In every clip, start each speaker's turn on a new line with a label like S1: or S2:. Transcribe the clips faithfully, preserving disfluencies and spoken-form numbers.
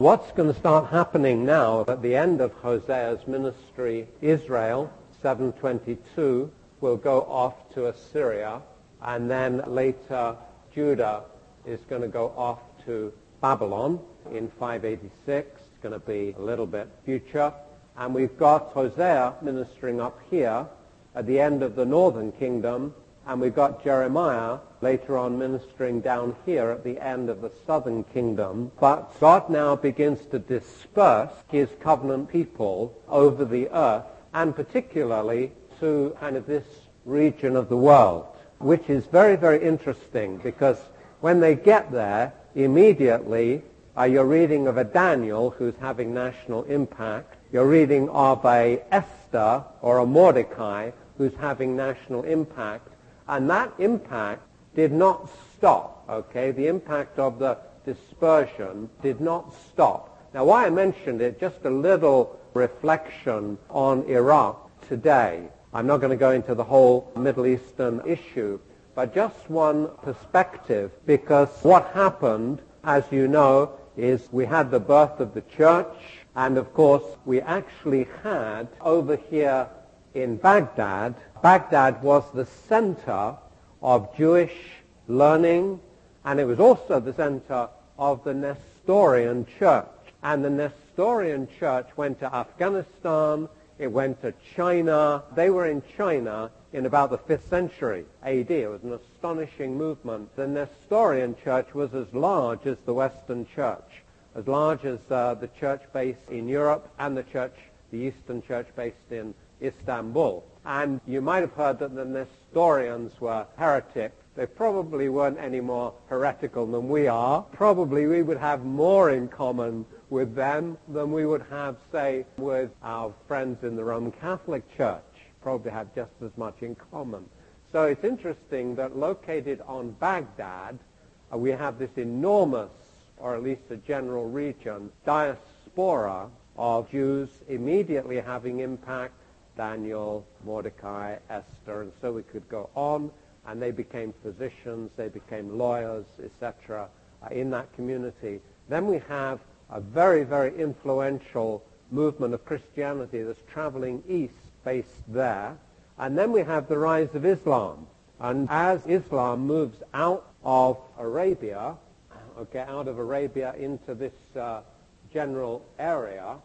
S1: What's going to start happening now at the end of Hosea's ministry, Israel, seven twenty-two, will go off to Assyria, and then later Judah is going to go off to Babylon in five eighty-six. It's going to be a little bit future. And we've got Hosea ministering up here at the end of the northern kingdom, and we've got Jeremiah later on ministering down here at the end of the southern kingdom. But God now begins to disperse his covenant people over the earth, and particularly to kind of this region of the world, which is very, very interesting, because when they get there, immediately uh, you're reading of a Daniel who's having national impact. You're reading of a Esther or a Mordecai who's having national impact. And that impact did not stop, okay? The impact of the dispersion did not stop. Now, why I mentioned it, just a little reflection on Iraq today. I'm not going to go into the whole Middle Eastern issue, but just one perspective, because what happened, as you know, is we had the birth of the church, and of course we actually had over here in Baghdad, Baghdad was the center of Jewish learning, and it was also the center of the Nestorian church. And the Nestorian church went to Afghanistan, it went to China. They were in China in about the fifth century A D. It was an astonishing movement. The Nestorian church was as large as the Western church, as large as uh, the church based in Europe and the church, the Eastern church based in Istanbul. And you might have heard that the Nestorians were heretics. They probably weren't any more heretical than we are. Probably we would have more in common with them than we would have, say, with our friends in the Roman Catholic Church. Probably have just as much in common. So it's interesting that located on Baghdad, uh, we have this enormous, or at least a general region, diaspora of Jews immediately having impact. Daniel, Mordecai, Esther, and so we could go on, and they became physicians, they became lawyers, et cetera, uh, in that community. Then we have a very, very influential movement of Christianity that's traveling east, based there. And then we have the rise of Islam. And as Islam moves out of Arabia, okay, out of Arabia into this uh, general area,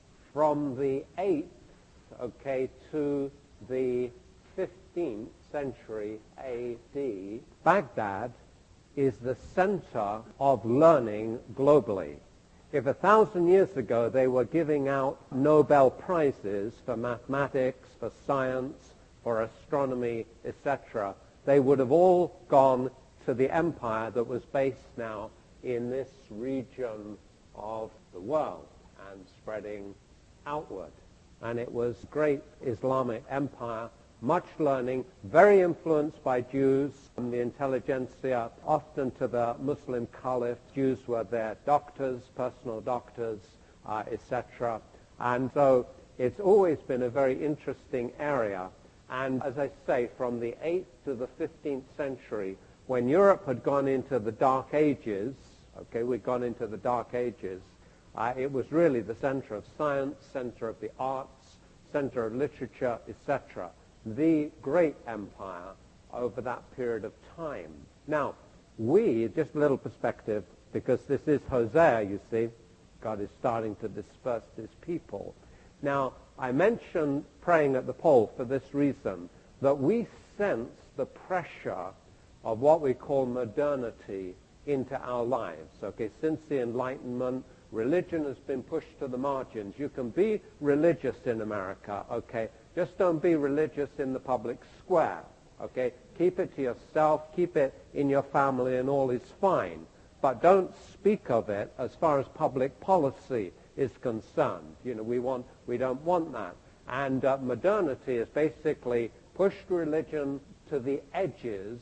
S1: from the eighth, okay, to the fifteenth century A D, Baghdad is the center of learning globally. If a thousand years ago they were giving out Nobel Prizes for mathematics, for science, for astronomy, et cetera, they would have all gone to the empire that was based now in this region of the world and spreading outward. And it was great Islamic empire, much learning, very influenced by Jews, and the intelligentsia, often to the Muslim caliph. Jews were their doctors, personal doctors, uh, et cetera. And so it's always been a very interesting area. And as I say, from the eighth to the fifteenth century, when Europe had gone into the Dark Ages, okay, we'd gone into the Dark Ages, Uh, it was really the center of science, center of the arts, center of literature, et cetera. The great empire over that period of time. Now, we, just a little perspective, because this is Hosea, you see, God is starting to disperse his people. Now, I mentioned praying at the pole for this reason, that we sense the pressure of what we call modernity into our lives. Okay, since the Enlightenment, religion has been pushed to the margins. You can be religious in America, okay? Just don't be religious in the public square, okay? Keep it to yourself, keep it in your family, and all is fine. But don't speak of it as far as public policy is concerned. You know, we want, we don't want that. And uh, modernity has basically pushed religion to the edges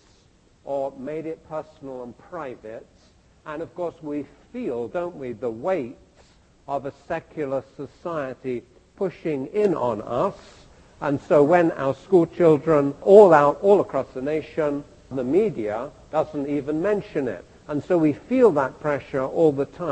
S1: or made it personal and private. And of course we feel, don't we, the weight of a secular society pushing in on us. And so when our school children, all out, all across the nation, the media doesn't even mention it. And so we feel that pressure all the time.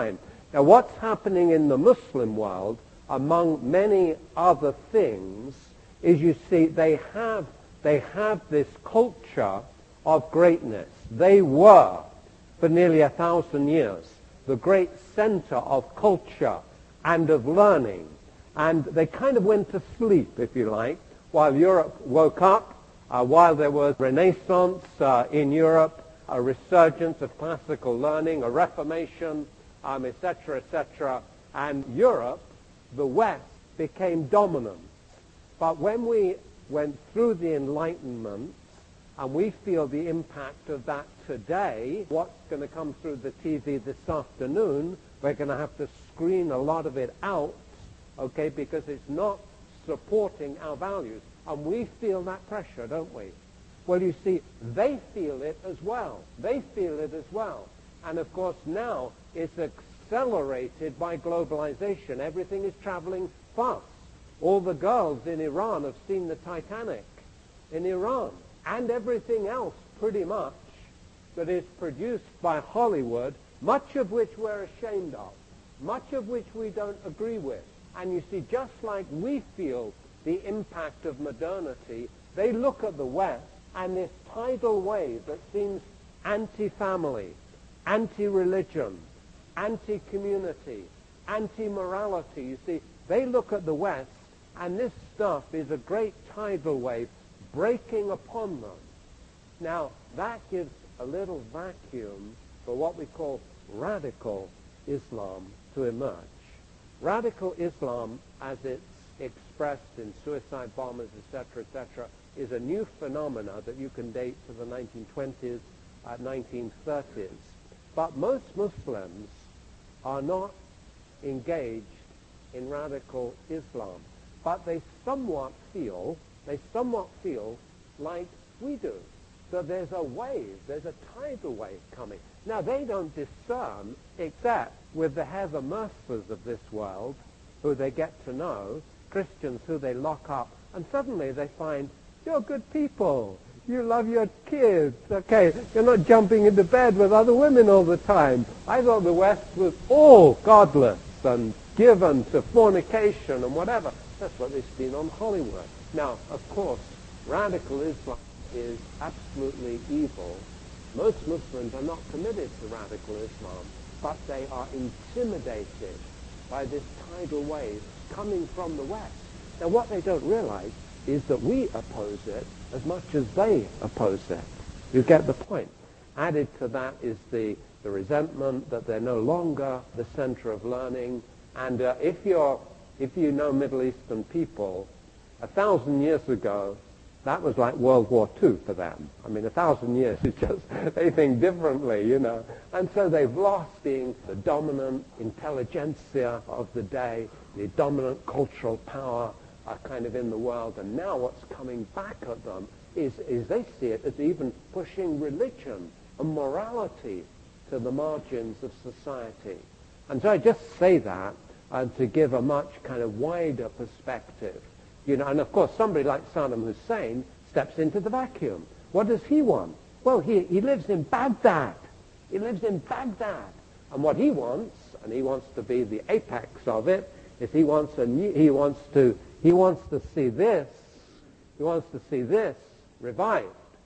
S1: Now, what's happening in the Muslim world, among many other things, is you see they have, they have this culture of greatness. They were, for nearly a thousand years, the great center of culture and of learning. And they kind of went to sleep, if you like, while Europe woke up, uh, while there was Renaissance uh, in Europe, a resurgence of classical learning, a Reformation, um, et cetera, et cetera. And Europe, the West, became dominant. But when we went through the Enlightenment, and we feel the impact of that today, what's going to come through the T V this afternoon, we're going to have to screen a lot of it out, okay, because it's not supporting our values. And we feel that pressure, don't we? Well, you see, they feel it as well. They feel it as well. And, of course, now it's accelerated by globalization. Everything is traveling fast. All the girls in Iran have seen the Titanic in Iran. And everything else, pretty much, that is produced by Hollywood, much of which we're ashamed of, much of which we don't agree with. And you see, just like we feel the impact of modernity, they look at the West, and this tidal wave that seems anti-family, anti-religion, anti-community, anti-morality, you see, they look at the West, and this stuff is a great tidal wave breaking upon them. Now, that gives a little vacuum for what we call radical Islam to emerge. Radical Islam, as it's expressed in suicide bombers, et cetera, et cetera, is a new phenomena that you can date to the nineteen twenties, uh, nineteen thirties. But most Muslims are not engaged in radical Islam. But they somewhat feel, they somewhat feel like we do, that there's a wave, there's a tidal wave coming. Now, they don't discern, except with the Heather Mercers of this world, who they get to know, Christians who they lock up, and suddenly they find, you're good people, you love your kids, okay, you're not jumping into bed with other women all the time. I thought the West was all godless and given to fornication and whatever. That's what they've seen on Hollywood. Now, of course, radical Islam is absolutely evil. Most Muslims are not committed to radical Islam, but they are intimidated by this tidal wave coming from the West. Now, what they don't realize is that we oppose it as much as they oppose it. You get the point. Added to that is the, the resentment that they're no longer the center of learning. And uh, if you're, if you know Middle Eastern people, a thousand years ago, that was like World War Two for them. I mean, a thousand years is just, they think differently, you know. And so they've lost being the dominant intelligentsia of the day, the dominant cultural power uh, kind of in the world. And now what's coming back at them is, is they see it as even pushing religion and morality to the margins of society. And so I just say that uh, to give a much kind of wider perspective. You know, and of course somebody like Saddam Hussein steps into the vacuum. What does he want? Well, he, he lives in Baghdad. He lives in Baghdad. And what he wants, and he wants to be the apex of it, is he wants a new, he wants to he wants to see this, he wants to see this revived.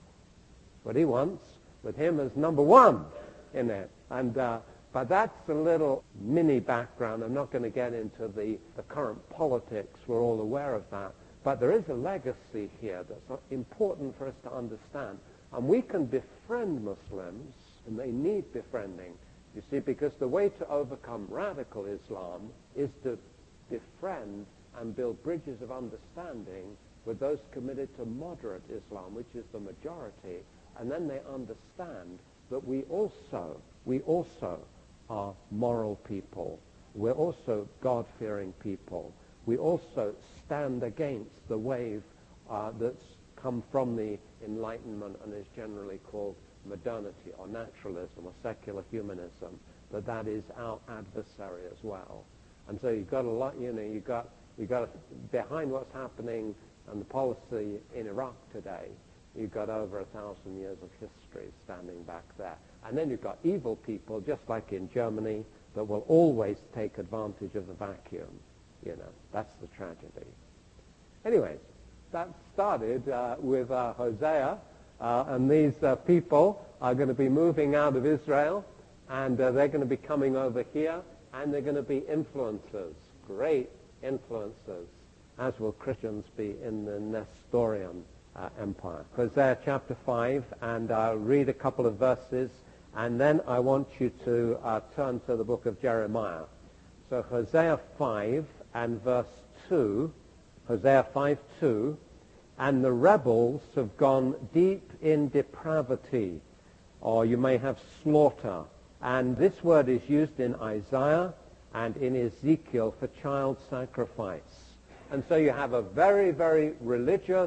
S1: What he wants with him is number one in it. And uh, but that's a little mini background. I'm not going to get into the, the current politics. We're all aware of that. But there is a legacy here that's important for us to understand. And we can befriend Muslims, and they need befriending, you see, because the way to overcome radical Islam is to befriend and build bridges of understanding with those committed to moderate Islam, which is the majority. And then they understand that we also, we also are moral people. We're also God-fearing people. We also stand against the wave uh, that's come from the Enlightenment and is generally called modernity or naturalism or secular humanism, that that is our adversary as well. And so you've got a lot, you know, you've got, you've got behind what's happening and the policy in Iraq today, you've got over a thousand years of history standing back there. And then you've got evil people, just like in Germany, that will always take advantage of the vacuum. You know, that's the tragedy. Anyways, that started uh, with uh, Hosea, uh, and these uh, people are going to be moving out of Israel, and uh, they're going to be coming over here, and they're going to be influencers, great influencers, as will Christians be in the Nestorian uh, empire. Hosea chapter five, and I'll read a couple of verses, and then I want you to uh, turn to the book of Jeremiah. So Hosea five and verse two, Hosea five two, and the rebels have gone deep in depravity, or you may have slaughter. And this word is used in Isaiah and in Ezekiel for child sacrifice. And so you have a very, very religious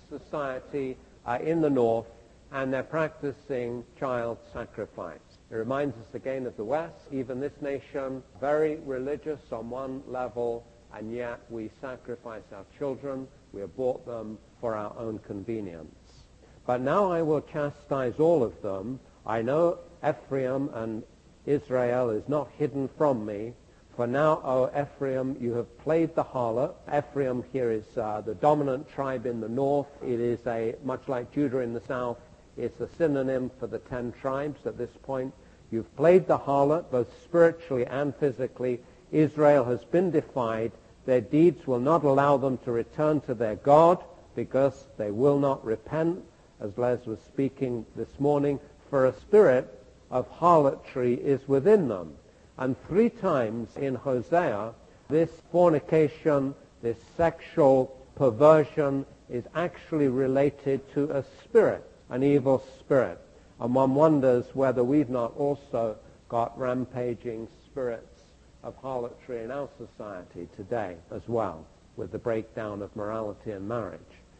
S1: society uh, in the north, and they're practicing child sacrifice. It reminds us again of the West, even this nation, very religious on one level, and yet we sacrifice our children, we abort them for our own convenience. But now I will chastise all of them. I know Ephraim and Israel is not hidden from me. For now, O Ephraim, you have played the harlot. Ephraim here is uh, the dominant tribe in the north. It is a, much like Judah in the south, it's a synonym for the ten tribes at this point. You've played the harlot, both spiritually and physically. Israel has been defied. Their deeds will not allow them to return to their God, because they will not repent, as Les was speaking this morning, for a spirit of harlotry is within them. And three times in Hosea, this fornication, this sexual perversion is actually related to a spirit, an evil spirit. And one wonders whether we've not also got rampaging spirits of harlotry in our society today as well, with the breakdown of morality and marriage.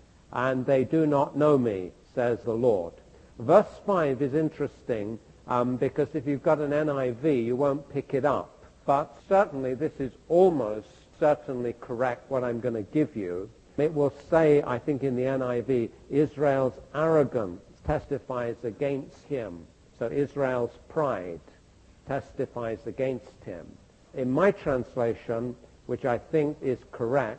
S1: And they do not know me, says the Lord. Verse five is interesting um, because if you've got an N I V, you won't pick it up. But certainly this is almost certainly correct, what I'm going to give you. It will say, I think in the N I V, Israel's arrogance testifies against him. So Israel's pride testifies against him. In my translation, which I think is correct,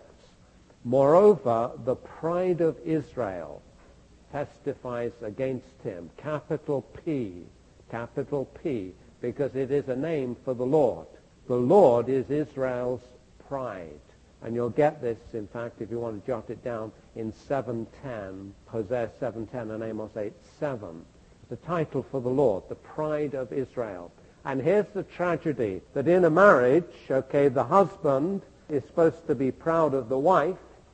S1: moreover, the pride of Israel testifies against him. Capital P, capital P, because it is a name for the Lord. The Lord is Israel's pride. And you'll get this, in fact, if you want to jot it down, in seven ten, Hosea seven ten and Amos eight seven. The title for the Lord, the pride of Israel. And here's the tragedy, that in a marriage, okay, the husband is supposed to be proud of the wife,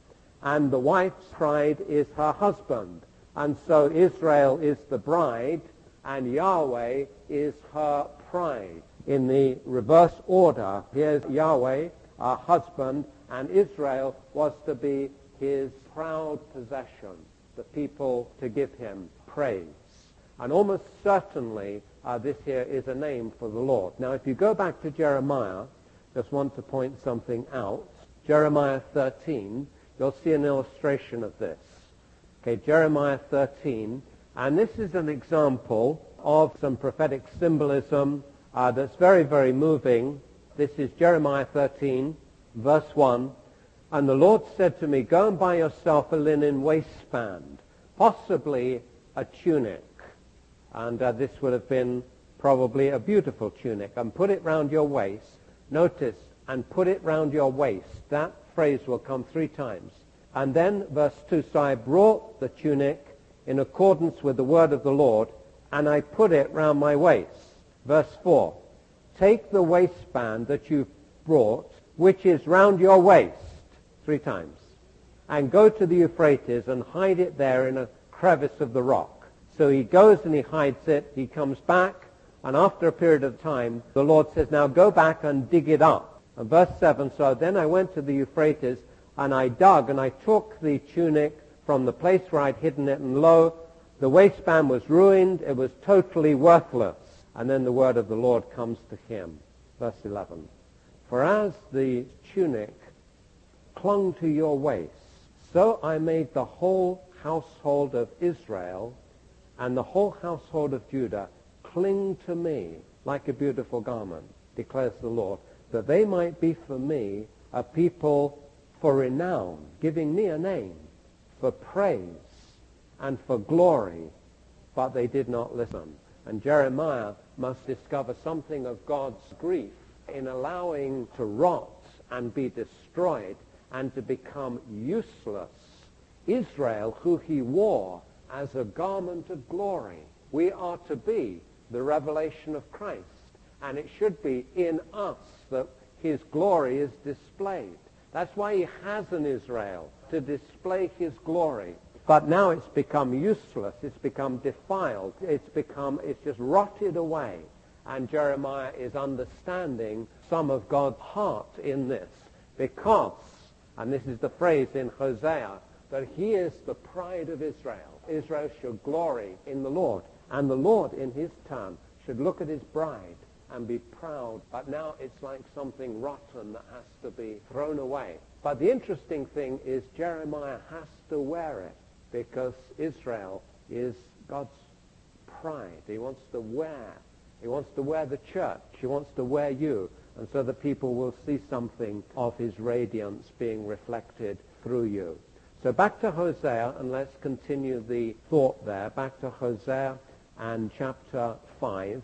S1: and the wife's pride is her husband. And so Israel is the bride, and Yahweh is her pride. In the reverse order, here's Yahweh, our husband, and Israel was to be his proud possession, the people to give him praise. And almost certainly uh, this here is a name for the Lord. Now if you go back to Jeremiah, just want to point something out. Jeremiah thirteen, you'll see an illustration of this. Okay, Jeremiah thirteen, and this is an example of some prophetic symbolism uh, that's very, very moving. This is Jeremiah thirteen, verse one. And the Lord said to me, go and buy yourself a linen waistband, possibly a tunic. And uh, this would have been probably a beautiful tunic. And put it round your waist. Notice, and put it round your waist. That phrase will come three times. And then, verse two, so I brought the tunic in accordance with the word of the Lord, and I put it round my waist. Verse four, take the waistband that you've brought, which is round your waist, three times, and go to the Euphrates and hide it there in a crevice of the rock. So he goes and he hides it, he comes back, and after a period of time, the Lord says, now go back and dig it up. And verse seven, so then I went to the Euphrates, and I dug, and I took the tunic from the place where I'd hidden it, and lo, the waistband was ruined, it was totally worthless. And then the word of the Lord comes to him. Verse eleven, for as the tunic clung to your waist, so I made the whole household of Israel and the whole household of Judah cling to me like a beautiful garment. declares the Lord, that they might be for me a people for renown, giving me a name, for praise, and for glory, but they did not listen. And Jeremiah must discover something of God's grief in allowing to rot and be destroyed and to become useless Israel, who he wore as a garment of glory. We are to be the revelation of Christ, and it should be in us that his glory is displayed. That's why he has an Israel, to display his glory. But now it's become useless, it's become defiled, it's become, it's just rotted away. And Jeremiah is understanding some of God's heart in this, because, and this is the phrase in Hosea, that he is the pride of Israel. Israel should glory in the Lord, and the Lord in his turn should look at his bride and be proud. But now it's like something rotten that has to be thrown away. But the interesting thing is Jeremiah has to wear it, because Israel is God's pride. He wants to wear. He wants to wear the church. He wants to wear you. And so that people will see something of his radiance being reflected through you. So back to Hosea, and let's continue the thought there. Back to Hosea and chapter five.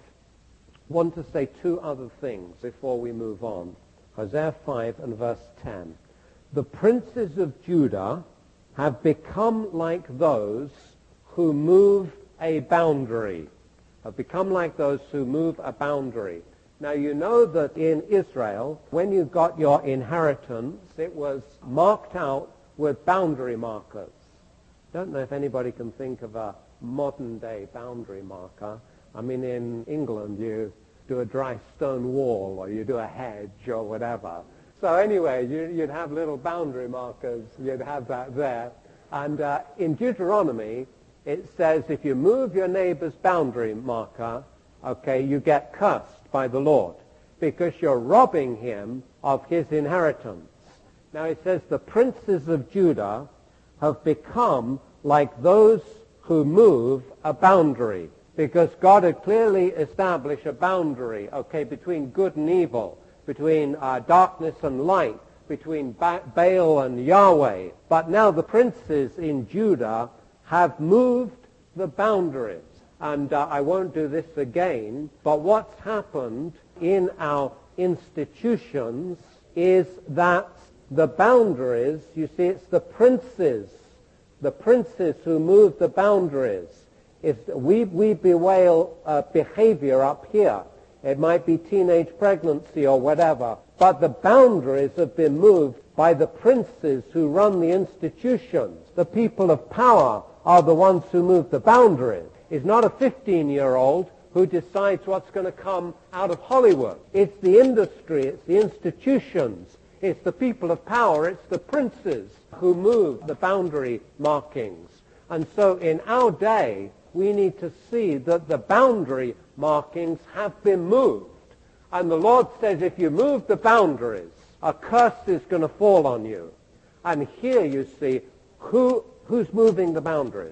S1: I want to say two other things before we move on. Hosea five and verse ten. The princes of Judah have become like those who move a boundary. Have become like those who move a boundary. Now you know that in Israel, when you got your inheritance, it was marked out with boundary markers. I don't know if anybody can think of a modern-day boundary marker. I mean, in England, you do a dry stone wall, or you do a hedge, or whatever. So anyway, you, you'd have little boundary markers. You'd have that there. And uh, in Deuteronomy, it says if you move your neighbor's boundary marker, okay, you get cursed by the Lord, because you're robbing him of his inheritance. Now it says the princes of Judah have become like those who move a boundary, because God had clearly established a boundary, okay, between good and evil, between uh, darkness and light, between ba- Baal and Yahweh. But now the princes in Judah have moved the boundaries. And uh, I won't do this again, but what's happened in our institutions is that the boundaries, you see, it's the princes, the princes who move the boundaries. If we, we bewail uh, behavior up here, it might be teenage pregnancy or whatever, but the boundaries have been moved by the princes who run the institutions. The people of power are the ones who move the boundaries. It's not a fifteen-year-old who decides what's going to come out of Hollywood. It's the industry, it's the institutions, it's the people of power, it's the princes who move the boundary markings. And so in our day, we need to see that the boundary markings have been moved. And the Lord says, if you move the boundaries, a curse is going to fall on you. And here you see, who who's moving the boundaries?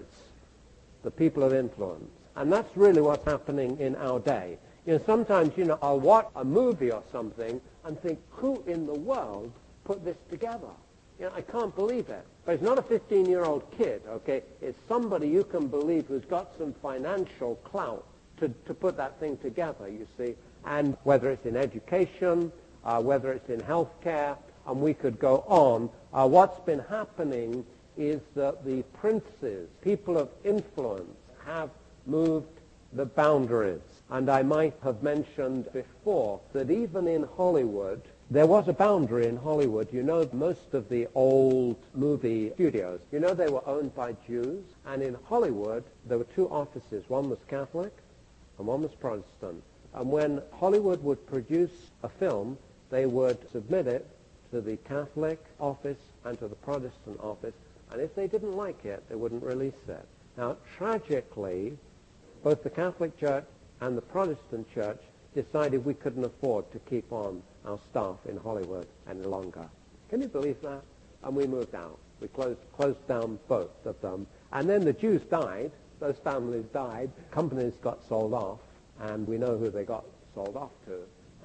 S1: The people of influence. And that's really what's happening in our day. You know, sometimes, you know, I'll watch a movie or something and think, who in the world put this together? You know, I can't believe it. But it's not a fifteen-year-old kid, okay? It's somebody you can believe who's got some financial clout to, to put that thing together, you see. And whether it's in education, uh, whether it's in healthcare, and we could go on, uh, what's been happening is that the princes, people of influence, have moved the boundaries. And I might have mentioned before that even in Hollywood, there was a boundary in Hollywood. You know, most of the old movie studios, you know, they were owned by Jews. And in Hollywood, there were two offices. One was Catholic and one was Protestant. And when Hollywood would produce a film, they would submit it to the Catholic office and to the Protestant office. And if they didn't like it, they wouldn't release it. Now, tragically, both the Catholic Church and the Protestant Church decided we couldn't afford to keep on our staff in Hollywood any longer. Can you believe that? And we moved out. We closed, closed down both of them. And then the Jews died. Those families died. Companies got sold off, and we know who they got sold off to.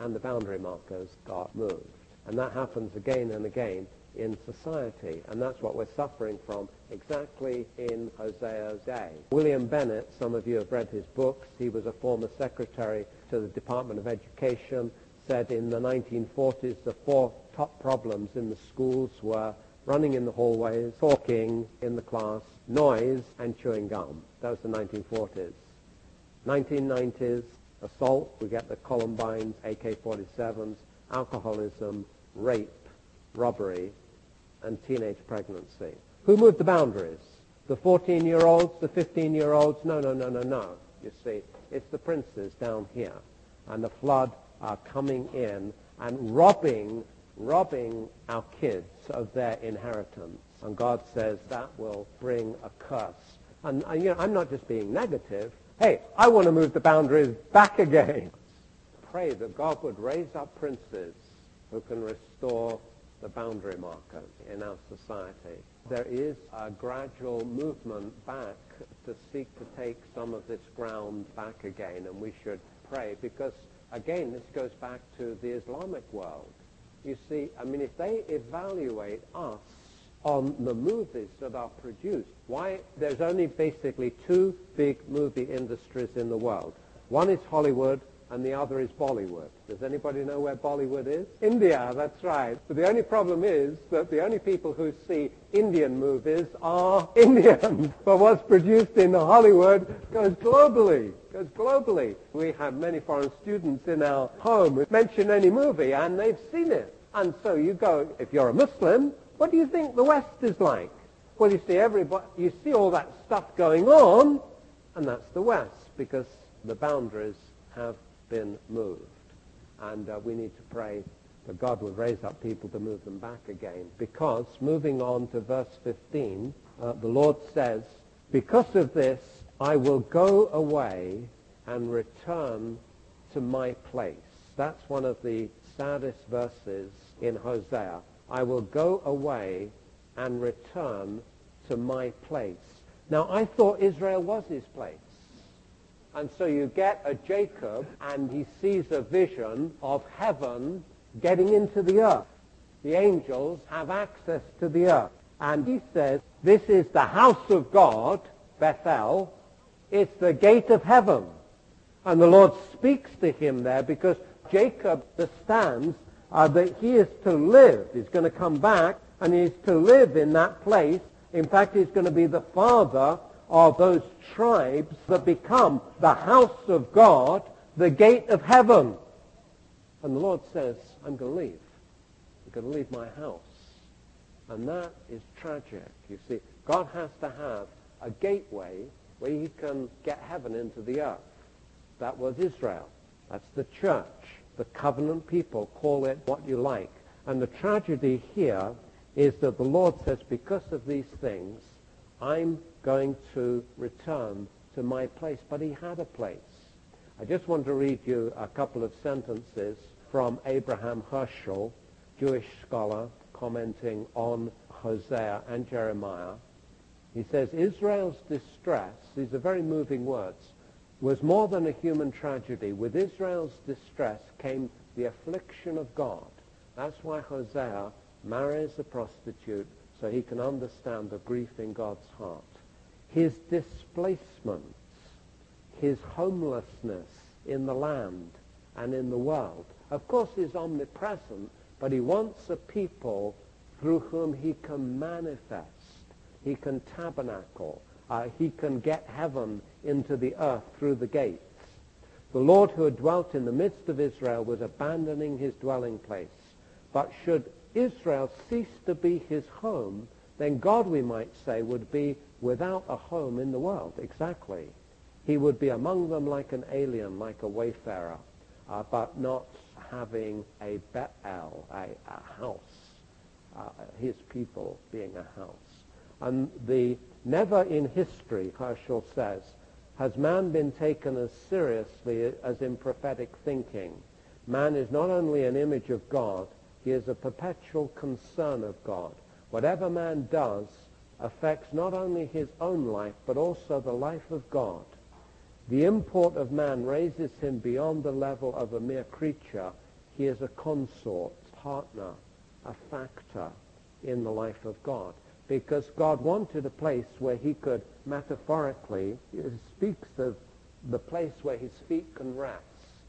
S1: and the boundary markers got moved. And that happens again and again in society, and that's what we're suffering from exactly in Hosea's day. William Bennett, some of you have read his books, he was a former secretary to the Department of Education, said in the nineteen forties the four top problems in the schools were running in the hallways, talking in the class, noise, and chewing gum. That was the nineteen forties. nineteen nineties, assault, we get the Columbines, A K forty-sevens, alcoholism, rape, robbery, and teenage pregnancy. Who moved the boundaries? The fourteen-year-olds, the fifteen-year-olds? No, no, no, no, no. You see, it's the princes down here. And the flood are coming in and robbing, robbing our kids of their inheritance. And God says that will bring a curse. And, and you know, I'm not just being negative. Hey, I want to move the boundaries back again. Pray that God would raise up princes who can restore the boundary markers in our society. There is a gradual movement back to seek to take some of this ground back again, and we should pray because, again, this goes back to the Islamic world. You see, I mean, if they evaluate us on the movies that are produced, why there's only basically two big movie industries in the world. One is Hollywood, and the other is Bollywood. Does anybody know where Bollywood is? India, that's right. But the only problem is that the only people who see Indian movies are Indians. But what's produced in Hollywood goes globally, goes globally. We have many foreign students in our home who mention any movie, and they've seen it. And so you go, if you're a Muslim, what do you think the West is like? Well, you see everybody, you see all that stuff going on, and that's the West, because the boundaries have been moved. And uh, we need to pray that God would raise up people to move them back again. Because, moving on to verse fifteen, uh, the Lord says, because of this, I will go away and return to my place. That's one of the saddest verses in Hosea. I will go away and return to my place. Now, I thought Israel was his place. And so you get a Jacob, and he sees a vision of heaven getting into the earth. The angels have access to the earth. And he says, this is the house of God, Bethel. It's the gate of heaven. And the Lord speaks to him there because Jacob understands uh, that he is to live. He's going to come back, and he's to live in that place. In fact, he's going to be the father of those tribes that become the house of God, the gate of heaven. And the Lord says, I'm going to leave. I'm going to leave my house. And that is tragic. You see, God has to have a gateway where he can get heaven into the earth. That was Israel. That's the church. The covenant people, call it what you like. And the tragedy here is that the Lord says, because of these things, I'm going to return to my place. But he had a place. I just want to read you a couple of sentences from Abraham Herschel, Jewish scholar, commenting on Hosea and Jeremiah. He says, Israel's distress, these are very moving words, was more than a human tragedy. With Israel's distress came the affliction of God. That's why Hosea marries a prostitute, so he can understand the grief in God's heart. His displacements, his homelessness in the land and in the world. Of course, he's omnipresent, but he wants a people through whom he can manifest. He can tabernacle. Uh, he can get heaven into the earth through the gates. The Lord who had dwelt in the midst of Israel was abandoning his dwelling place. But should Israel cease to be his home, then God, we might say, would be without a home in the world. Exactly. He would be among them like an alien, like a wayfarer, uh, but not having a Bethel, a, a house, uh, his people being a house. And the never in history, Herschel says, has man been taken as seriously as in prophetic thinking. Man is not only an image of God, he is a perpetual concern of God. Whatever man does affects not only his own life, but also the life of God. The import of man raises him beyond the level of a mere creature he is a consort, partner, a factor in the life of God. Because God wanted a place where he could metaphorically, it speaks of the place where his feet can rest.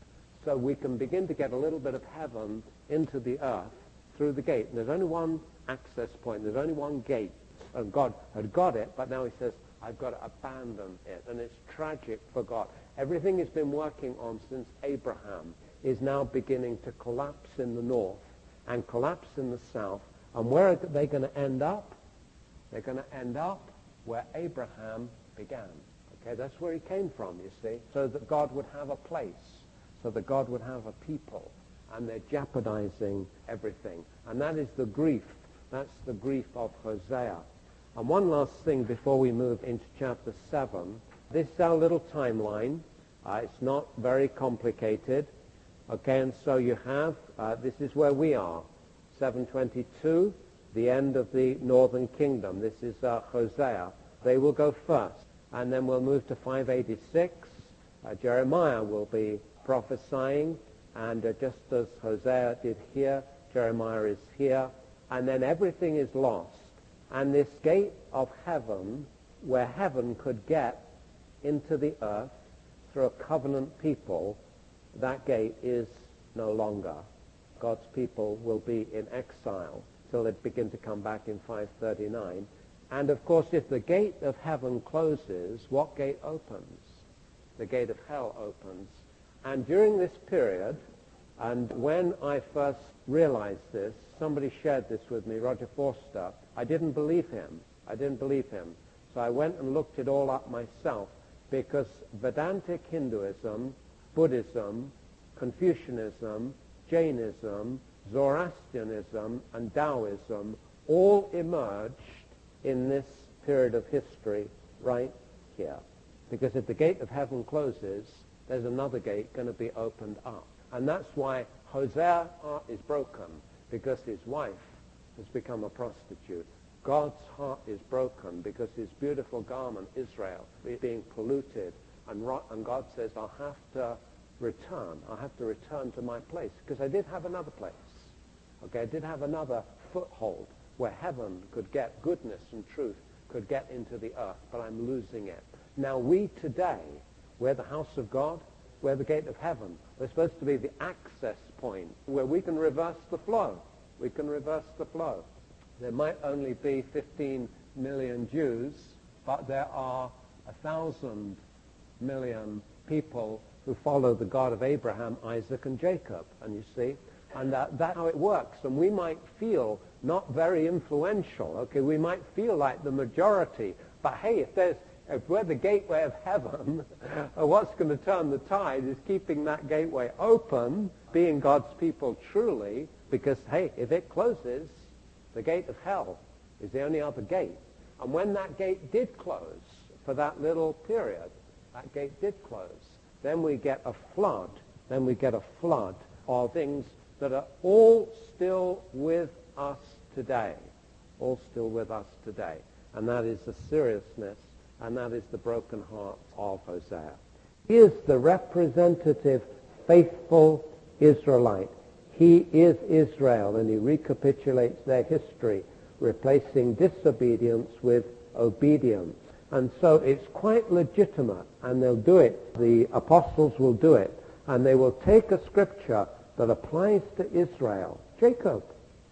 S1: So we can begin to get a little bit of heaven into the earth through the gate. And there's only one access point. There's only one gate. And God had got it, but now he says, I've got to abandon it. And it's tragic for God. Everything he's been working on since Abraham is now beginning to collapse in the north and collapse in the south. And where are they going to end up? They're going to end up where Abraham began. Okay, that's where he came from, you see, so that God would have a place, so that God would have a people, and they're jeopardizing everything. And that is the grief. That's the grief of Hosea. And one last thing before we move into chapter seven. This is our little timeline. Uh, it's not very complicated. Okay, and so you have, uh, this is where we are, seven twenty-two, the end of the northern kingdom. This is uh, Hosea. They will go first. And then we'll move to five eighty-six. Uh, Jeremiah will be prophesying. And uh, just as Hosea did here, Jeremiah is here. And then everything is lost. And this gate of heaven, where heaven could get into the earth through a covenant people, that gate is no longer. God's people will be in exile till they begin to come back in five thirty-nine. And of course, if the gate of heaven closes, what gate opens? The gate of hell opens. And during this period, and when I first realized this, somebody shared this with me, Roger Forster, I didn't believe him. I didn't believe him. So I went and looked it all up myself, because Vedantic Hinduism, Buddhism, Confucianism, Jainism, Zoroastrianism, and Taoism all emerged in this period of history right here. Because if the gate of heaven closes, there's another gate going to be opened up. And that's why Hosea's heart is broken, because his wife has become a prostitute. God's heart is broken because his beautiful garment, Israel, is being polluted. And, ro- and God says, I'll have to return. I'll have to return to my place, because I did have another place. Okay, I did have another foothold where heaven could get goodness and truth, could get into the earth, but I'm losing it. Now we today, we're the house of God, we're the gate of heaven. We're supposed to be the access point where we can reverse the flow. We can reverse the flow. There might only be fifteen million Jews, but there are a thousand million people who follow the God of Abraham, Isaac, and Jacob. And you see, and uh, that's how it works. And we might feel not very influential. Okay, we might feel like the majority. But hey, if there's if we're the gateway of heaven, what's going to turn the tide is keeping that gateway open, being God's people truly, because, hey, if it closes, the gate of hell is the only other gate. And when that gate did close, for that little period, that gate did close, then we get a flood, then we get a flood of things that are all still with us today, all still with us today. And that is the seriousness, and that is the broken heart of Hosea. He is the representative, faithful Israelite. He is Israel, and he recapitulates their history, replacing disobedience with obedience. And so it's quite legitimate, and they'll do it. The apostles will do it, and they will take a scripture that applies to Israel. Jacob,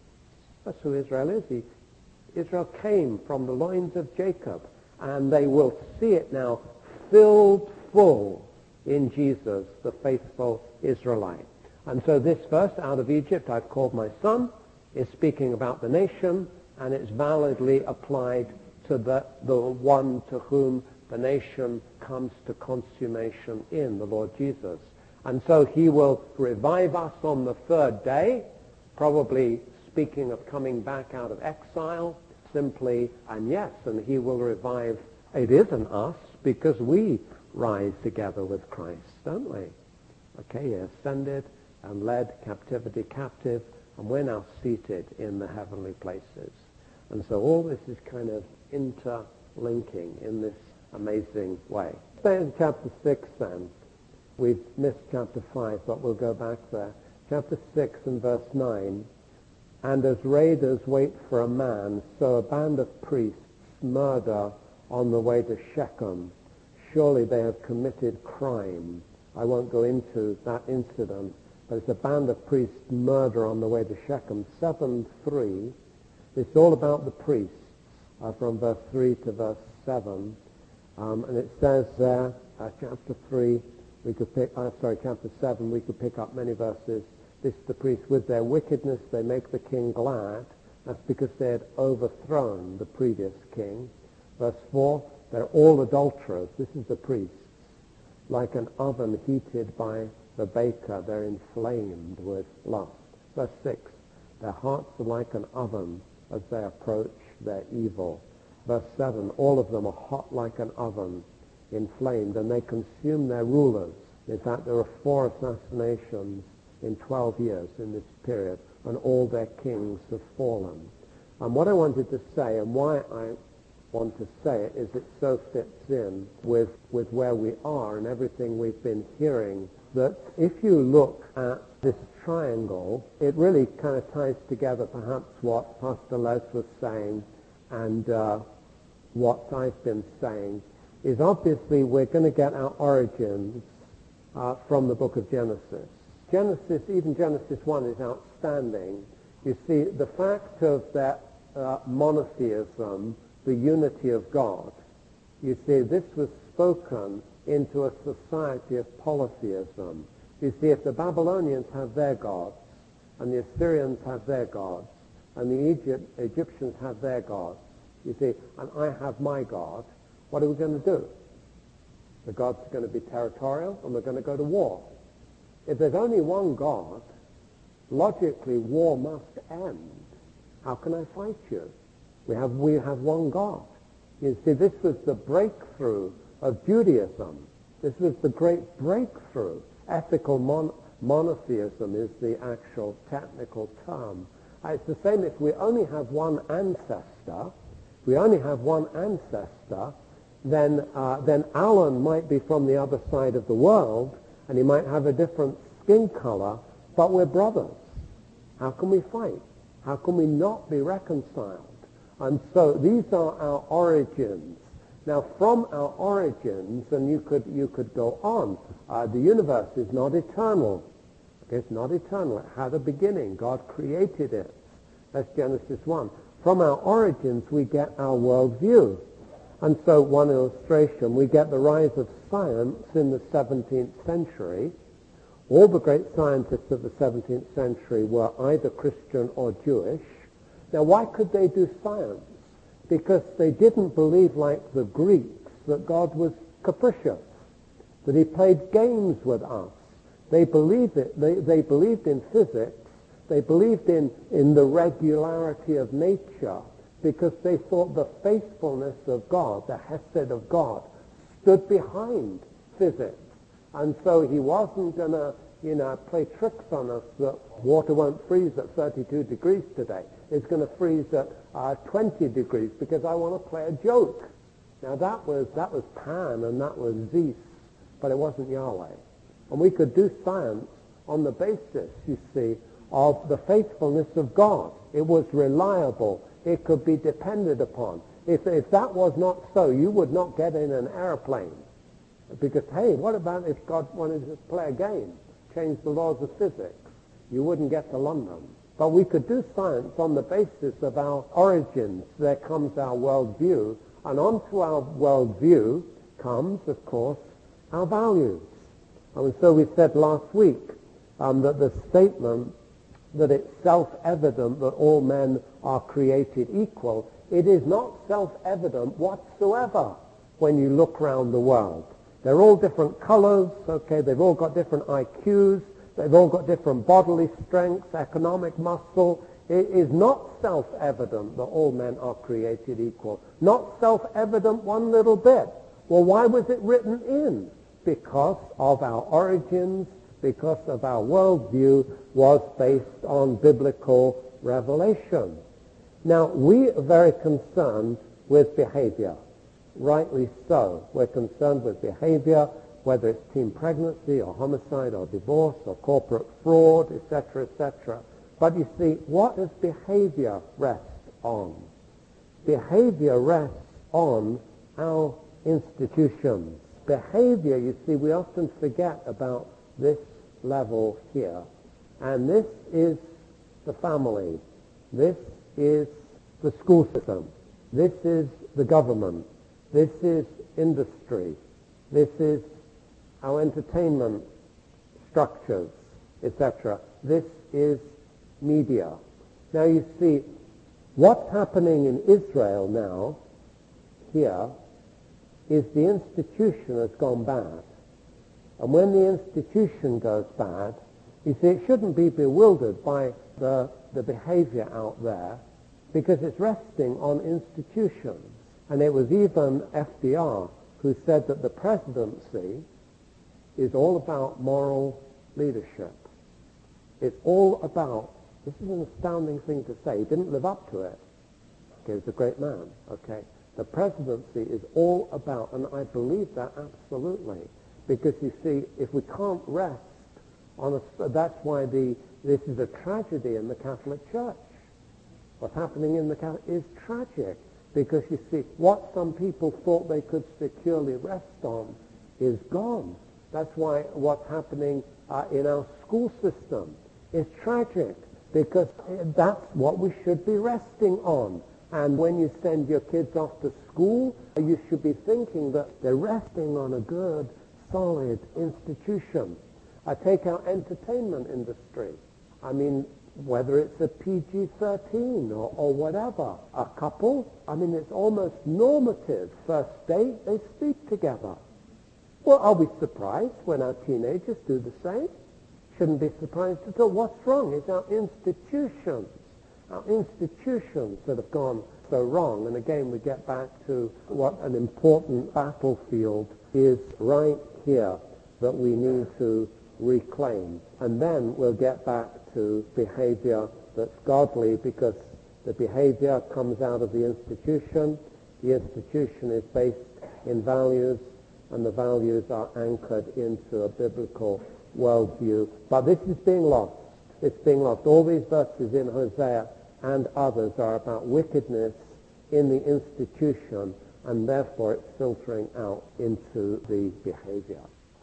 S1: that's who Israel is. He, Israel came from the loins of Jacob, and they will see it now filled full in Jesus, the faithful Israelite. And so this verse, out of Egypt I've called my son, is speaking about the nation, and it's validly applied to the, the one to whom the nation comes to consummation in, the Lord Jesus. And so he will revive us on the third day, probably speaking of coming back out of exile, simply, and yes, and he will revive, it isn't us, because we rise together with Christ, don't we? Okay, he ascended and led captivity captive, and we're now seated in the heavenly places. And so all this is kind of interlinking in this amazing way. Stay in chapter six then. We've missed chapter five, but we'll go back there. chapter six and verse nine, and as raiders wait for a man, so a band of priests murder on the way to Shechem. Surely they have committed crime. I won't go into that incident, but it's a band of priests murder on the way to Shechem. seven three, it's all about the priests, uh, from verse three to verse seven. Um, and it says there, uh, chapter three, we could pick, uh, sorry, chapter seven, we could pick up many verses. This the priests, with their wickedness, they make the king glad. That's because they had overthrown the previous king. Verse four, they're all adulterers. This is the priests. Like an oven heated by the baker, they're inflamed with lust. Verse six, their hearts are like an oven as they approach their evil. Verse seven, all of them are hot like an oven, inflamed, and they consume their rulers. In fact, there are four assassinations in twelve years in this period, and all their kings have fallen. And what I wanted to say, and why I want to say it, is it so fits in with, with where we are and everything we've been hearing, that if you look at this triangle, it really kind of ties together perhaps what Pastor Les was saying and uh, what I've been saying, is obviously we're going to get our origins uh, from the book of Genesis. Genesis, even Genesis one, is outstanding. You see, the fact of that uh, monotheism, the unity of God, you see, this was spoken into a society of polytheism. You see, if the Babylonians have their gods, and the Assyrians have their gods, and the Egypt, Egyptians have their gods, you see, and I have my God, what are we going to do? The gods are going to be territorial, and we're going to go to war. If there's only one God, logically war must end. How can I fight you? We have we have one God. You see, this was the breakthrough of Judaism. This was the great breakthrough. Ethical mon- monotheism is the actual technical term. Uh, it's the same if we only have one ancestor. If we only have one ancestor, then uh, then Alan might be from the other side of the world, and he might have a different skin color, but we're brothers. How can we fight? How can we not be reconciled? And so these are our origins. Now, from our origins, and you could you could go on, uh, the universe is not eternal. It's not eternal. It had a beginning. God created it. That's Genesis one. From our origins, we get our worldview. And so, one illustration, we get the rise of science in the seventeenth century. All the great scientists of the seventeenth century were either Christian or Jewish. Now, why could they do science? Because they didn't believe, like the Greeks, that God was capricious, that he played games with us. They believed it. They, they believed in physics. They believed in, in the regularity of nature, because they thought the faithfulness of God, the hesed of God, stood behind physics. And so he wasn't going to, you know, play tricks on us that water won't freeze at thirty-two degrees today. It's going to freeze at uh, twenty degrees because I want to play a joke. Now that was, that was Pan and that was Zeus, but it wasn't Yahweh. And we could do science on the basis, you see, of the faithfulness of God. It was reliable. It could be depended upon. If, if that was not so, you would not get in an airplane. Because, hey, what about if God wanted to play a game, change the laws of physics? You wouldn't get to London. But we could do science on the basis of our origins. There comes our worldview. And onto our worldview comes, of course, our values. And so we said last week um, that the statement that it's self-evident that all men are created equal, it is not self-evident whatsoever when you look around the world. They're all different colors, okay, they've all got different I Qs, they've all got different bodily strengths, economic muscle. It is not self-evident that all men are created equal. Not self-evident one little bit. Well, why was it written in? Because of our origins, because of our worldview was based on biblical revelation. Now, we are very concerned with behavior. Rightly so. We're concerned with behavior
S2: whether it's teen pregnancy or homicide or divorce or corporate fraud, et cetera, et cetera. But you see, what does behavior rest on? Behavior rests on our institutions. Behavior, you see, we often forget about this level here. And this is the family. This is the school system. This is the government. This is industry. This is our entertainment structures, et cetera. This is media. Now you see, what's happening in Israel now, here, is the institution has gone bad. And when the institution goes bad, you see, it shouldn't be bewildered by the, the behavior out there, because it's resting on institutions. And it was even F D R who said that the presidency is all about moral leadership. It's all about, this is an astounding thing to say, he didn't live up to it. Okay, he was a great man, okay. The presidency is all about, and I believe that absolutely, because you see, if we can't rest on a, that's why the, this is a tragedy in the Catholic Church. What's happening in the Catholic is tragic, because you see, what some people thought they could securely rest on is gone. That's why what's happening uh, in our school system is tragic, because that's what we should be resting on. And when you send your kids off to school, you should be thinking that they're resting on a good, solid institution. I take our entertainment industry. I mean, whether it's a P G thirteen or, or whatever, a couple, I mean, it's almost normative. First date, they sleep together. Well, are we surprised when our teenagers do the same? Shouldn't be surprised at all. What's wrong? It's our institutions. Our institutions that have gone so wrong. And again, we get back to what an important battlefield is right here that we need to reclaim. And then we'll get back to behavior that's godly, because the behavior comes out of the institution. The institution is based in values, and the values are anchored into a biblical worldview. But this is being lost. It's being lost. All these verses in Hosea and others are about wickedness in the institution, and therefore it's filtering out into the behavior.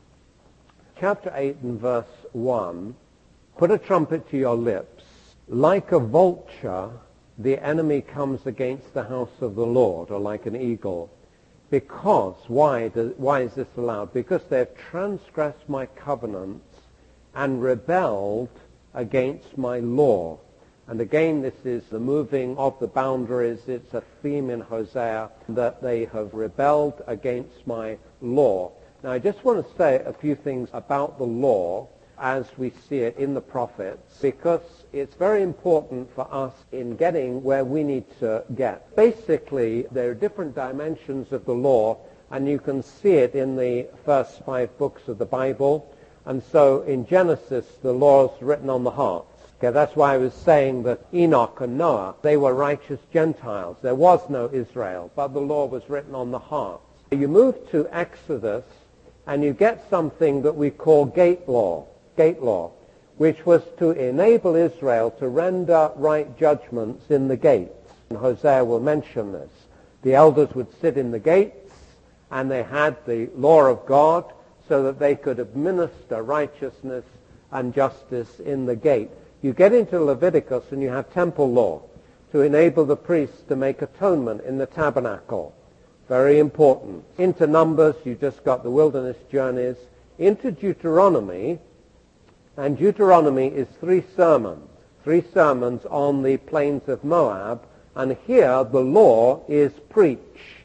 S1: Chapter eight and verse one, put a trumpet to your lips. Like a vulture, the enemy comes against the house of the Lord, or like an eagle. Because, why, does, why is this allowed? Because they've transgressed my covenants and rebelled against my law. And again, this is the moving of the boundaries. It's a theme in Hosea that they have rebelled against my law. Now, I just want to say a few things about the law as we see it in the prophets, because it's very important for us in getting where we need to get. Basically, there are different dimensions of the law, and you can see it in the first five books of the Bible. And so in Genesis, the law is written on the hearts. Okay, that's why I was saying that Enoch and Noah, they were righteous Gentiles. There was no Israel, but the law was written on the hearts. You move to Exodus, and you get something that we call gate law, gate law, which was to enable Israel to render right judgments in the gates. And Hosea will mention this. The elders would sit in the gates, and they had the law of God so that they could administer righteousness and justice in the gate. You get into Leviticus and you have temple law to enable the priests to make atonement in the tabernacle. Very important. Into Numbers, you just got the wilderness journeys. Into Deuteronomy, and Deuteronomy is three sermons, three sermons on the plains of Moab, and here the law is preached.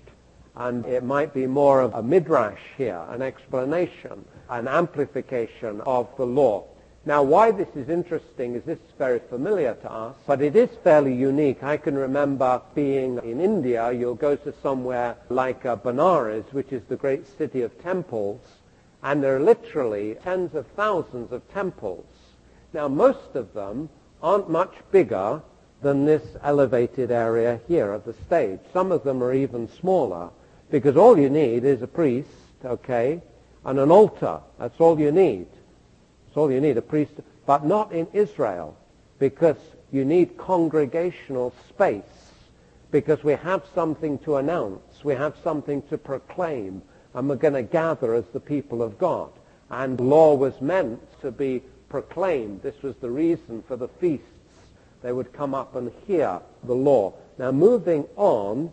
S1: And it might be more of a midrash here, an explanation, an amplification of the law. Now, why this is interesting is this is very familiar to us, but it is fairly unique. I can remember being in India. You'll go to somewhere like uh, Benares, which is the great city of temples, and there are literally tens of thousands of temples. Now, most of them aren't much bigger than this elevated area here of the stage. Some of them are even smaller, because all you need is a priest, okay, and an altar. That's all you need. That's all you need, a priest. But not in Israel, because you need congregational space, because we have something to announce, we have something to proclaim, and we're going to gather as the people of God. And law was meant to be proclaimed. This was the reason for the feasts. They would come up and hear the law. Now, moving on,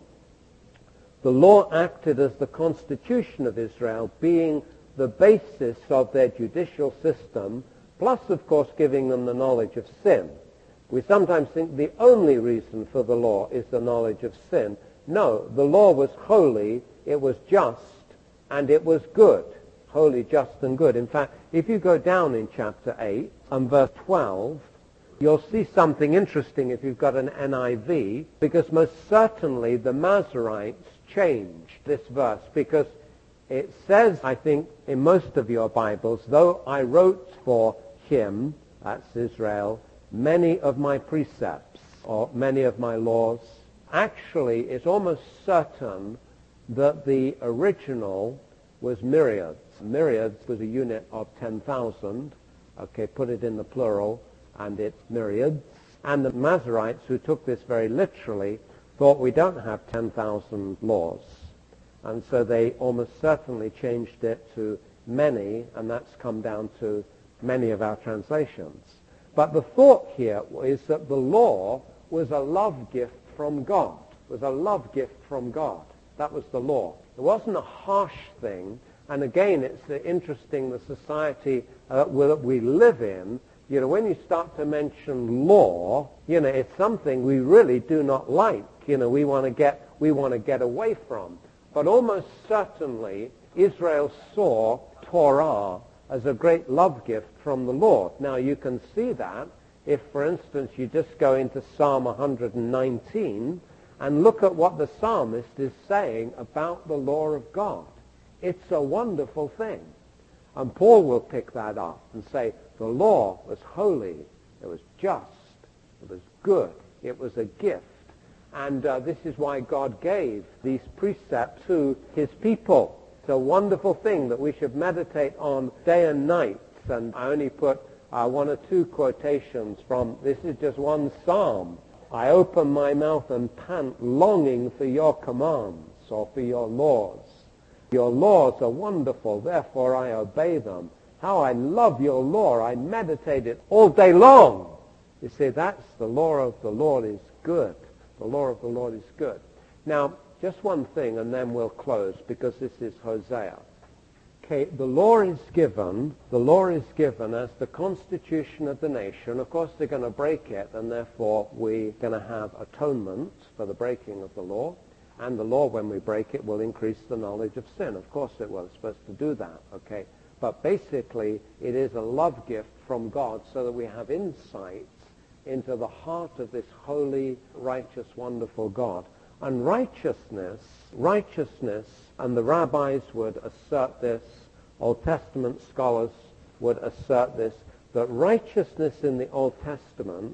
S1: the law acted as the constitution of Israel, being the basis of their judicial system, plus, of course, giving them the knowledge of sin. We sometimes think the only reason for the law is the knowledge of sin. No, the law was holy, it was just, and it was good. Holy, just, and good. In fact, if you go down in chapter eight and verse twelve, you'll see something interesting if you've got an N I V, because most certainly the Masoretes changed this verse, because it says, I think, in most of your Bibles, though I wrote for him, that's Israel, many of my precepts, or many of my laws. Actually, it's almost certain that the original was myriads. Myriads was a unit of ten thousand. Okay, put it in the plural, and it's myriads. And the Masoretes, who took this very literally, thought we don't have ten thousand laws. And so they almost certainly changed it to many, and that's come down to many of our translations. But the thought here is that the law was a love gift from God, was a love gift from God. That was the law. It wasn't a harsh thing, and again, it's interesting, the society uh, that we live in, you know, when you start to mention law, you know, it's something we really do not like, you know, we want to get, we want to get away from. But almost certainly, Israel saw Torah as a great love gift from the Lord. Now, you can see that if, for instance, you just go into Psalm one hundred nineteen and look at what the psalmist is saying about the law of God. It's a wonderful thing. And Paul will pick that up and say, the law was holy, it was just, it was good, it was a gift. And uh, this is why God gave these precepts to his people. It's a wonderful thing that we should meditate on day and night. And I only put uh, one or two quotations from, this is just one psalm. I open my mouth and pant, longing for your commands or for your laws. Your laws are wonderful, therefore I obey them. How I love your law. I meditate it all day long. You see, that's the law of the Lord is good. The law of the Lord is good. Now, just one thing, and then we'll close, because this is Hosea. Okay, the law is given, the law is given as the constitution of the nation. Of course, they're going to break it, and therefore we're going to have atonement for the breaking of the law. And the law, when we break it, will increase the knowledge of sin. Of course it will. It's supposed to do that, okay? But basically, it is a love gift from God so that we have insights into the heart of this holy, righteous, wonderful God. And righteousness, righteousness, and the rabbis would assert this, Old Testament scholars would assert this, that righteousness in the Old Testament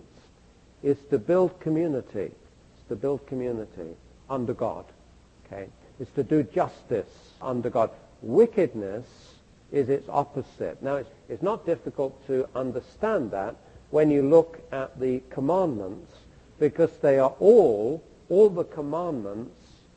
S1: is to build community. It's to build community under God. Okay? It's to do justice under God. Wickedness is its opposite. Now, it's, it's not difficult to understand that when you look at the commandments, because they are all, all the commandments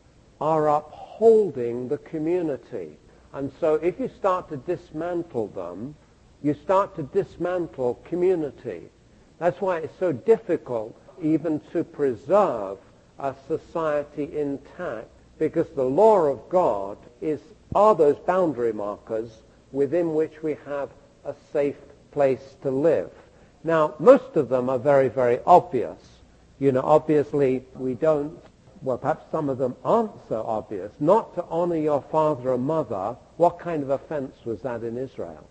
S1: are upholding the community. And so if you start to dismantle them, you start to dismantle community. That's why it's so difficult even to preserve a society intact, because the law of God is are those boundary markers within which we have a safe place to live. Now, most of them are very, very obvious. You know, obviously we don't, well, perhaps some of them aren't so obvious. Not to honor your father and mother, what kind of offense was that in Israel?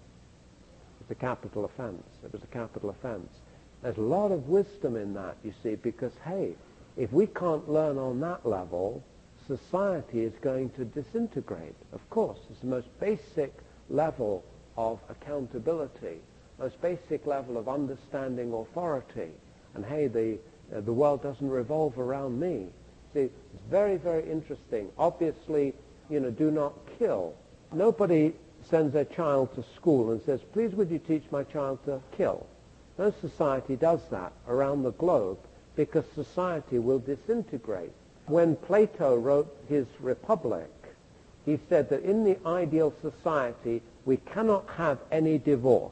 S1: It was a capital offense. It was a capital offense. There's a lot of wisdom in that, you see, because, hey, if we can't learn on that level, society is going to disintegrate. Of course, it's the most basic level of accountability, most basic level of understanding authority. And hey, the uh, the world doesn't revolve around me. See, it's very, very interesting. Obviously, you know, do not kill. Nobody sends their child to school and says, please would you teach my child to kill? No society does that around the globe because society will disintegrate. When Plato wrote his Republic, he said that in the ideal society we cannot have any divorce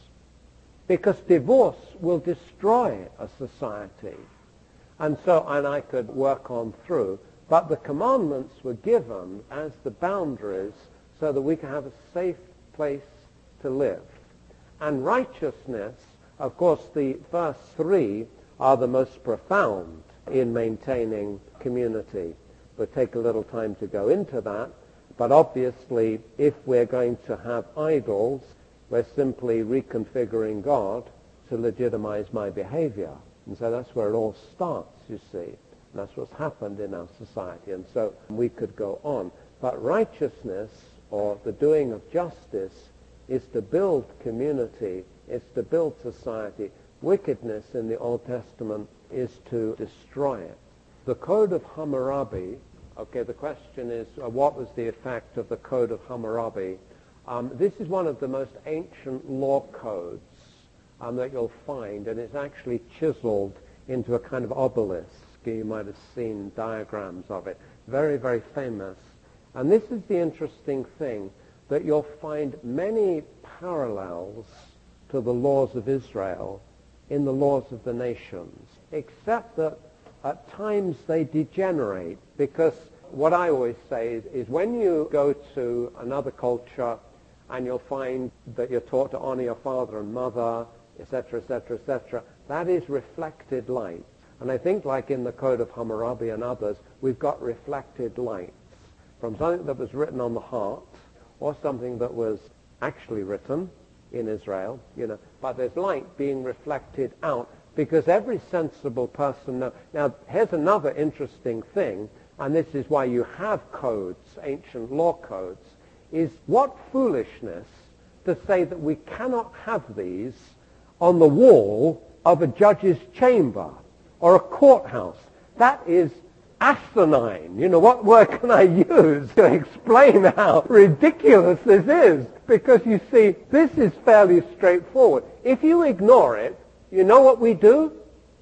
S1: because divorce will destroy a society. And so, and I could work on through, but the commandments were given as the boundaries so that we can have a safe place to live. And righteousness, of course, the first three are the most profound in maintaining community. We'll take a little time to go into that, but obviously if we're going to have idols, we're simply reconfiguring God to legitimize my behavior. And so that's where it all starts, you see. And that's what's happened in our society. And so we could go on. But righteousness, or the doing of justice, is to build community, is to build society. Wickedness in the Old Testament is to destroy it. The Code of Hammurabi, okay, the question is, uh, what was the effect of the Code of Hammurabi? Um, this is one of the most ancient law codes um, that you'll find, and it's actually chiseled into a kind of obelisk. You might have seen diagrams of it. Very, very famous. And this is the interesting thing, that you'll find many parallels to the laws of Israel in the laws of the nations, except that at times they degenerate, because what I always say is, is when you go to another culture and you'll find that you're taught to honor your father and mother, et cetera, et cetera, et cetera, that is reflected light. And I think like in the Code of Hammurabi and others, we've got reflected lights from something that was written on the heart or something that was actually written in Israel, you know, but there's light being reflected out because every sensible person knows. Now, here's another interesting thing, and this is why you have codes, ancient law codes, is what foolishness to say that we cannot have these on the wall of a judge's chamber or a courthouse. That is asinine. You know, what word can I use to explain how ridiculous this is? Because you see, this is fairly straightforward. If you ignore it, you know what we do?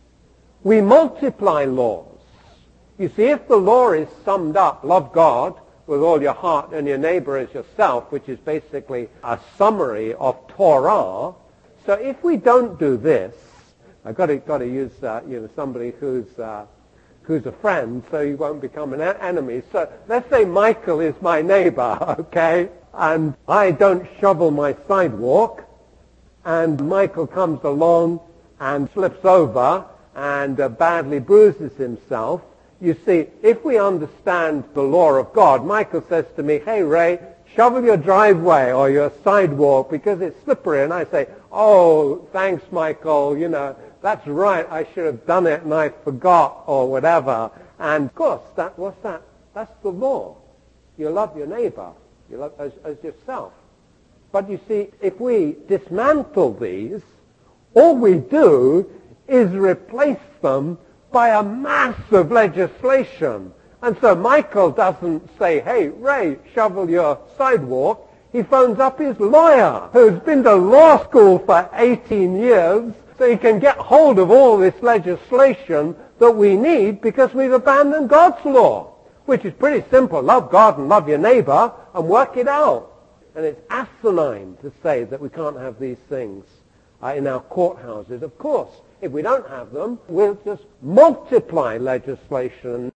S1: We multiply laws. You see, if the law is summed up, love God with all your heart and your neighbor as yourself, which is basically a summary of Torah, so if we don't do this, I've got to, got to use uh, you know, somebody who's uh, who's a friend, so you won't become an enemy. So let's say Michael is my neighbor, okay, and I don't shovel my sidewalk, and Michael comes along and slips over and uh, badly bruises himself. You see, if we understand the law of God, Michael says to me, hey, Ray, shovel your driveway or your sidewalk because it's slippery. And I say, oh, thanks, Michael, you know, that's right, I should have done it and I forgot or whatever. And of course, that what's that? That's the law. You love your neighbor, you love as, as yourself. But you see, if we dismantle these, all we do is replace them by a mass of legislation. And so Michael doesn't say, hey, Ray, shovel your sidewalk. He phones up his lawyer, who's been to law school for eighteen years, so he can get hold of all this legislation that we need because we've abandoned God's law, which is pretty simple. Love God and love your neighbor and work it out. And it's asinine to say that we can't have these things uh, in our courthouses. Of course, if we don't have them, we'll just multiply legislation.